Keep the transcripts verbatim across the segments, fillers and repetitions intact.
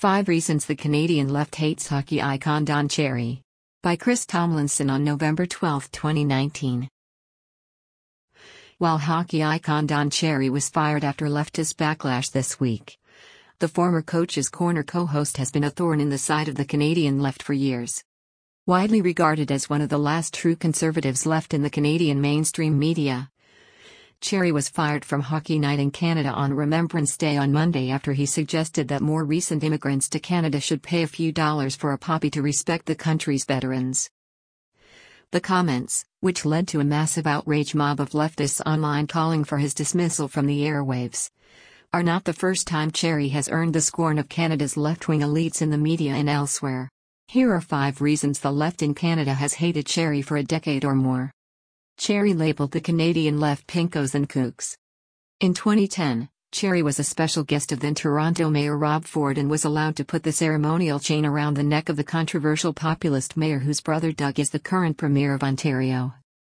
Five Reasons the Canadian Left Hates Hockey Icon Don Cherry. By Chris Tomlinson on November twelfth, twenty nineteen. While hockey icon Don Cherry was fired after leftist backlash this week, the former Coach's Corner co-host has been a thorn in the side of the Canadian left for years. Widely regarded as one of the last true conservatives left in the Canadian mainstream media, Cherry was fired from Hockey Night in Canada on Remembrance Day on Monday after he suggested that more recent immigrants to Canada should pay a few dollars for a poppy to respect the country's veterans. The comments, which led to a massive outrage mob of leftists online calling for his dismissal from the airwaves, are not the first time Cherry has earned the scorn of Canada's left-wing elites in the media and elsewhere. Here are five reasons the left in Canada has hated Cherry for a decade or more. Cherry labeled the Canadian left pinkos and kooks. In twenty ten, Cherry was a special guest of then Toronto Mayor Rob Ford and was allowed to put the ceremonial chain around the neck of the controversial populist mayor whose brother Doug is the current Premier of Ontario.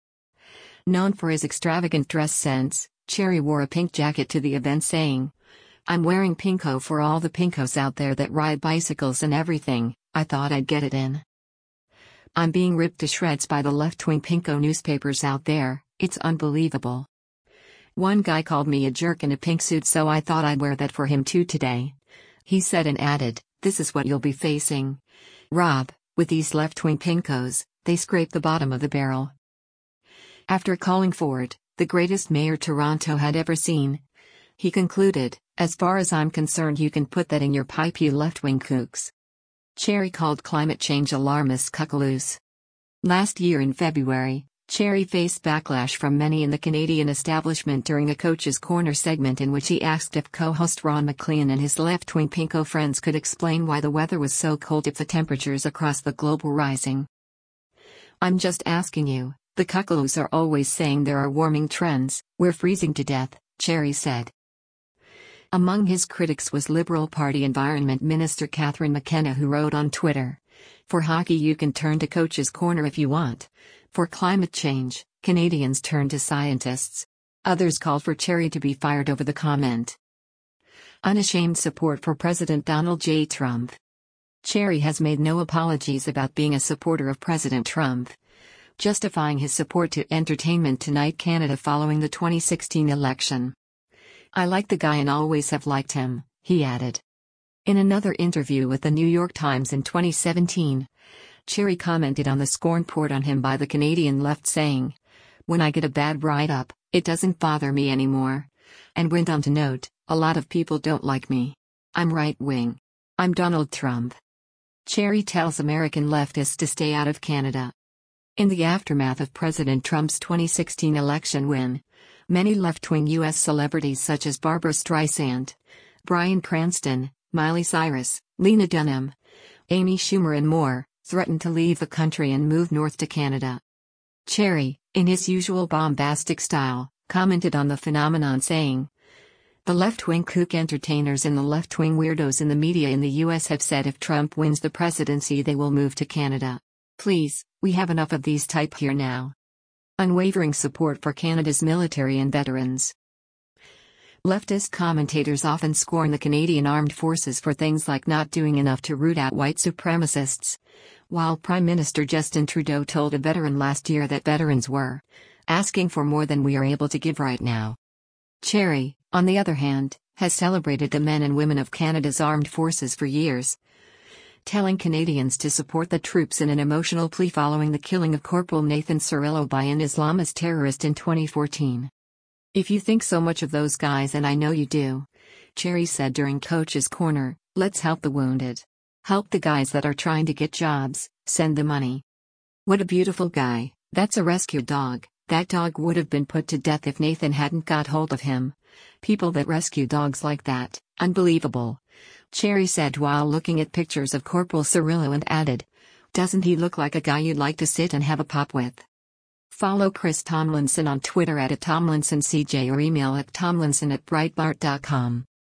Known for his extravagant dress sense, Cherry wore a pink jacket to the event saying, "I'm wearing pinko for all the pinkos out there that ride bicycles and everything, I thought I'd get it in. I'm being ripped to shreds by the left-wing pinko newspapers out there, it's unbelievable. One guy called me a jerk in a pink suit, so I thought I'd wear that for him too today," he said, and added, "This is what you'll be facing, Rob, with these left-wing pinkos, they scrape the bottom of the barrel." After calling Ford the greatest mayor Toronto had ever seen, he concluded, "As far as I'm concerned, you can put that in your pipe, you left-wing kooks." Cherry called climate change alarmists cuckaloos. Last year in February, Cherry faced backlash from many in the Canadian establishment during a Coach's Corner segment in which he asked if co-host Ron MacLean and his left-wing pinko friends could explain why the weather was so cold if the temperatures across the globe were rising. "I'm just asking you, the cuckaloos are always saying there are warming trends, we're freezing to death," Cherry said. Among his critics was Liberal Party Environment Minister Catherine McKenna, who wrote on Twitter, "For hockey you can turn to Coach's Corner if you want. For climate change, Canadians turn to scientists." Others called for Cherry to be fired over the comment. Unashamed support for President Donald J. Trump. Cherry has made no apologies about being a supporter of President Trump, justifying his support to Entertainment Tonight Canada following the twenty sixteen election. "I like the guy and always have liked him," he added. In another interview with the New York Times in twenty seventeen, Cherry commented on the scorn poured on him by the Canadian left, saying, "When I get a bad write-up, it doesn't bother me anymore," and went on to note, "A lot of people don't like me. I'm right-wing. I'm Donald Trump." Cherry tells American leftists to stay out of Canada. In the aftermath of President Trump's twenty sixteen election win, many left-wing U S celebrities such as Barbra Streisand, Bryan Cranston, Miley Cyrus, Lena Dunham, Amy Schumer and more, threatened to leave the country and move north to Canada. Cherry, in his usual bombastic style, commented on the phenomenon saying, "The left-wing kook entertainers and the left-wing weirdos in the media in the U S have said if Trump wins the presidency they will move to Canada. Please, we have enough of these type here now." Unwavering support for Canada's military and veterans. Leftist commentators often scorn the Canadian Armed Forces for things like not doing enough to root out white supremacists, while Prime Minister Justin Trudeau told a veteran last year that veterans were asking for more than we are able to give right now. Cherry, on the other hand, has celebrated the men and women of Canada's armed forces for years, telling Canadians to support the troops in an emotional plea following the killing of Corporal Nathan Cirillo by an Islamist terrorist in twenty fourteen. "If you think so much of those guys, and I know you do," Cherry said during Coach's Corner, "let's help the wounded. Help the guys that are trying to get jobs, send the money. What a beautiful guy, that's a rescue dog, that dog would have been put to death if Nathan hadn't got hold of him. People that rescue dogs like that, unbelievable," Cherry said while looking at pictures of Corporal Cirillo, and added, "Doesn't he look like a guy you'd like to sit and have a pop with?" Follow Chris Tomlinson on Twitter at Tomlinson C J or email at tomlinson at breitbart dot com.